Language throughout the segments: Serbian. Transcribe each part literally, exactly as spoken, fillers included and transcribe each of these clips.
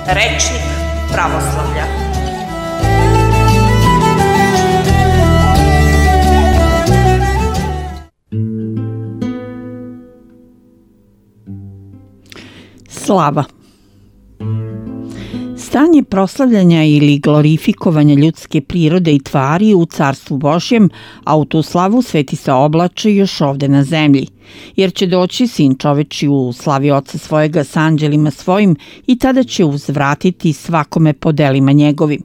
Rečnik pravoslavlja. Slava. Stanje proslavljanja ili glorifikovanja ljudske prirode i tvari u Carstvu Božjem, a u tu slavu sveti se oblače još ovde na zemlji, jer će doći Sin čoveči u slavi Oca svojega s anđelima svojim i tada će uzvratiti svakome po delima njegovim.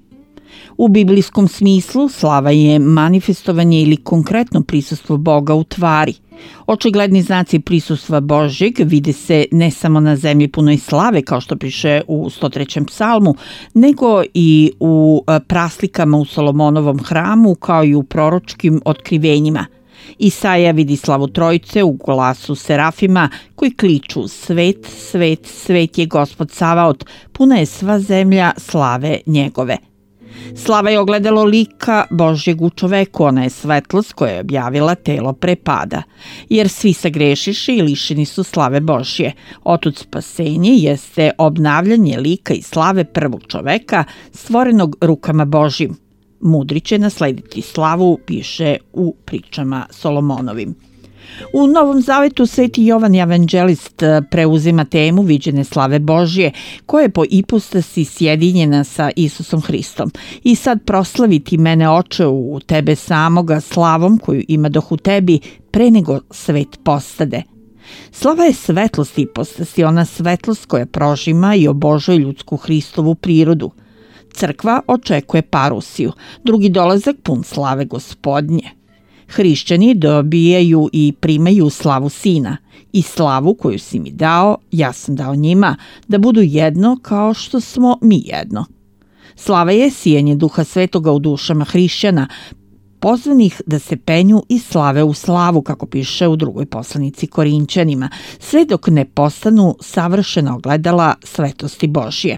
U biblijskom smislu slava je manifestovanje ili konkretno prisustvo Boga u tvari. Očigledni znaci prisustva Božjeg vide se ne samo na zemlji punoj slave, kao što piše u sto trećem psalmu, nego i u praslikama u Solomonovom hramu, kao i u proročkim otkrivenjima. Isaja vidi slavu Trojice u glasu serafima koji kliču: svet, svet, svet je Gospod Savaot, puna je sva zemlja slave njegove. Slava je ogledalo lika Božjeg u čoveku, ona je svetlost koja je objavila telo pre pada. Jer svi sagrešiše i lišeni su slave Božje. Otud spasenje jeste obnavljanje lika i slave prvog čoveka stvorenog rukama Božjim. Mudri će naslediti slavu, piše u pričama Solomonovim. U Novom Zavetu sveti Jovan Evanđelist preuzima temu viđene slave Božje, koja je po ipostasi sjedinjena sa Isusom Hristom. I sad proslaviti mene, Oče, u tebe samoga slavom koju imadoh u tebi pre nego svet postade. Slava je svetlost ipostasi, ona svetlost koja prožima i obožuje ljudsku Hristovu prirodu. Crkva očekuje parusiju, drugi dolazak pun slave Gospodnje. Hrišćani dobijaju i primaju slavu Sina i slavu koju si mi dao, ja sam dao njima, da budu jedno kao što smo mi jedno. Slava je sijanje Duha Svetoga u dušama hrišćana, pozvanih da se penju i slave u slavu, kako piše u drugoj poslanici Korinćanima, sve dok ne postanu savršena ogledala svetosti Božje.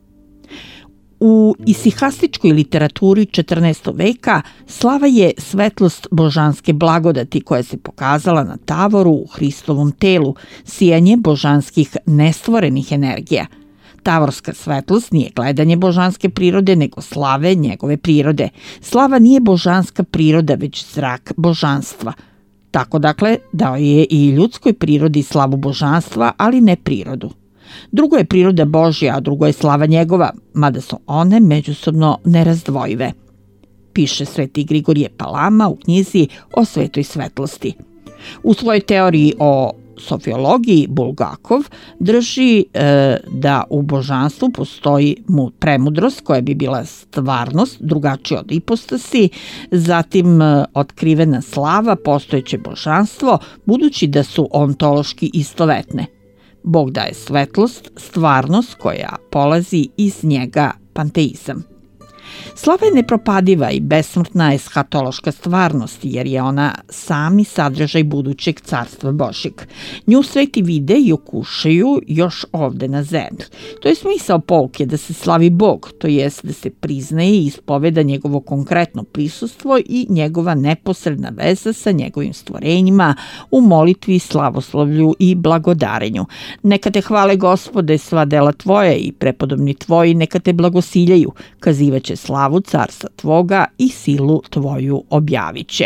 U isihastičkoj literaturi četrnaestog veka slava je svetlost božanske blagodati koja se pokazala na tavoru u Hristovom telu, sijanje božanskih nestvorenih energija. Tavorska svetlost nije gledanje božanske prirode, nego slave njegove prirode. Slava nije božanska priroda, već zrak božanstva. Tako dakle, dao je i ljudskoj prirodi slavu božanstva, ali ne prirodu. Drugo je priroda Božja, a drugo je slava njegova, mada su one međusobno nerazdvojive. Piše sveti Grigorije Palama u knjizi o svetoj svetlosti. U svojoj teoriji o sofiologiji Bulgakov drži e, da u božanstvu postoji mu premudrost koja bi bila stvarnost, drugačija od ipostasi, zatim e, otkrivena slava, postojeće božanstvo, budući da su ontološki istovetne. Bog daje svetlost, stvarnost koja polazi iz njega, panteizam. Slava je nepropadiva i besmrtna eshatološka stvarnost, jer je ona sami sadržaj budućeg carstva Božjeg. Nju sveti vide i okušaju još ovde na zemlji. To je smisao pouke da se slavi Bog, to jest da se priznaje i ispoveda njegovo konkretno prisustvo i njegova neposredna veza sa njegovim stvorenjima u molitvi, slavoslovlju i blagodarenju. Neka te hvale, Gospode, sva dela tvoje i prepodobni tvoji, neka te blagosiljaju, kazivaće slavu carstva tvoga i silu tvoju objaviće.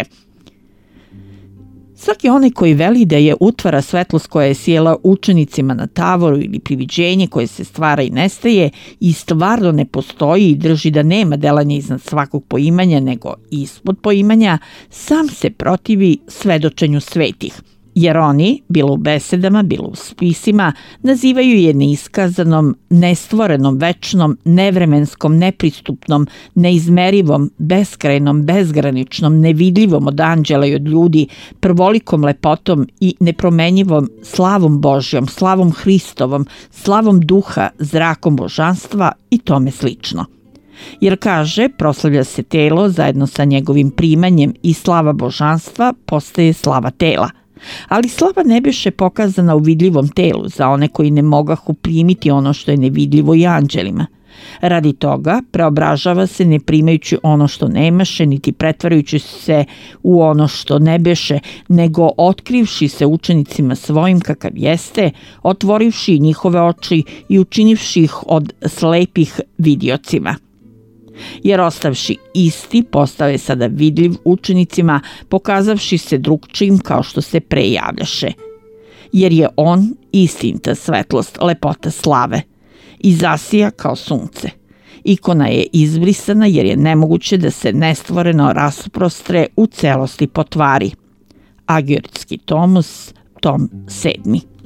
Svaki onaj koji veli da je utvara svetlost koja je sjela učenicima na tavoru ili priviđenje koje se stvara i nestaje i stvarno ne postoji i drži da nema delanja iznad svakog poimanja nego ispod poimanja, sam se protivi svedočenju svetih. Jer oni, bilo u besedama, bilo u spisima, nazivaju je neiskazanom, nestvorenom, večnom, nevremenskom, nepristupnom, neizmerivom, beskrajnom, bezgraničnom, nevidljivom od anđela i od ljudi, prvolikom lepotom i nepromenjivom slavom Božjom, slavom Hristovom, slavom duha, zrakom božanstva i tome slično. Jer kaže, proslavlja se telo zajedno sa njegovim primanjem i slava božanstva postaje slava tela. Ali slava ne biše pokazana u vidljivom telu za one koji ne mogahu primiti ono što je nevidljivo i anđelima. Radi toga preobražava se ne primajući ono što nemaše, niti pretvarajući se u ono što ne beše, nego otkrivši se učenicima svojim kakav jeste, otvorivši njihove oči i učinivši ih od slepih vidiocima. Jer ostavši isti, postao je sada vidljiv učenicima, pokazavši se drugčijim kao što se pre javljaše. Jer je on istinita svetlost, lepota slave, i zasija kao sunce. Ikona je izbrisana jer je nemoguće da se nestvoreno rasprostre u celosti po tvari. Agioritski tomus, tom sedmi.